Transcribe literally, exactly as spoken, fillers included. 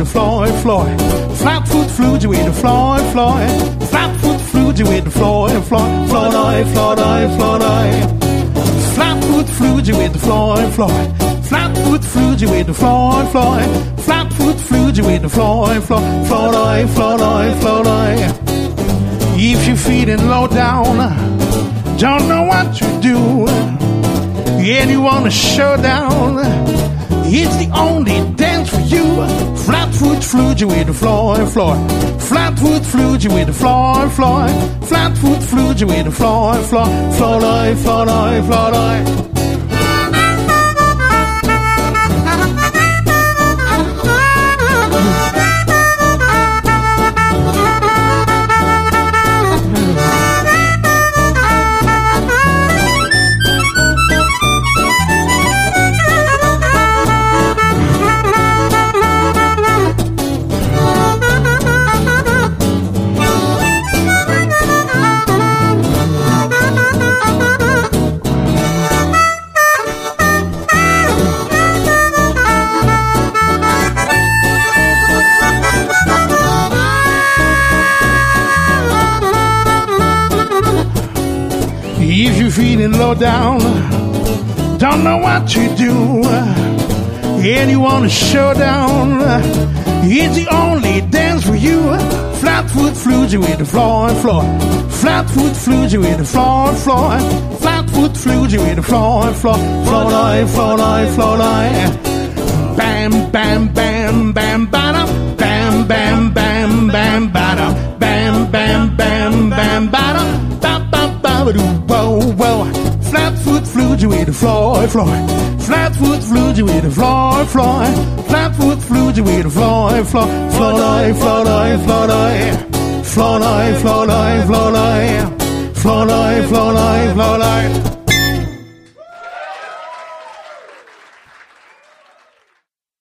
Floyd, Floyd. Flatfoot Flutie with the Floyd, Floyd. Flatfoot Flutie with the Floyd, Floyd. Floyd, Floyd, Floyd. Flatfoot Flutie with the Floyd, Floyd. Flatfoot Flutie with the Floyd, Floyd. Flatfoot Flutie with the Floyd, Floyd. Floyd, Floyd, Floyd. If you're feeling low down, don't know what to do, and you want to show down, it's the only dance for you. Flatfoot Flutie with the Floyd, Floyd. Flatfoot Flutie with the Floyd, Floyd. Flatfoot Flutie with the Floyd, Floyd. Floyd, Floyd, Floyd. If you're feeling low down, don't know what to do, and you want to show down, it's the only dance for you. Flatfoot Flutie with the Floyd, Floyd. Flatfoot Flutie with the Floyd, Floyd. Flatfoot Flutie with the Floyd, Floyd. Floyd, Floyd, Floyd. Bam, bam, bam, bam, bada. Bam, bam, bam, bam, bada. Bam, bam, bam, bam, bada. Whoa, whoa. Flatfoot Flutie with the Floyd, Floyd. Flatfoot Flutie with the Floyd, Floyd. Flatfoot Flutie with the Floyd, Floyd. Floyd, Floyd, Floyd. Floyd, Floyd, Floyd. Floyd, Floyd, Floyd.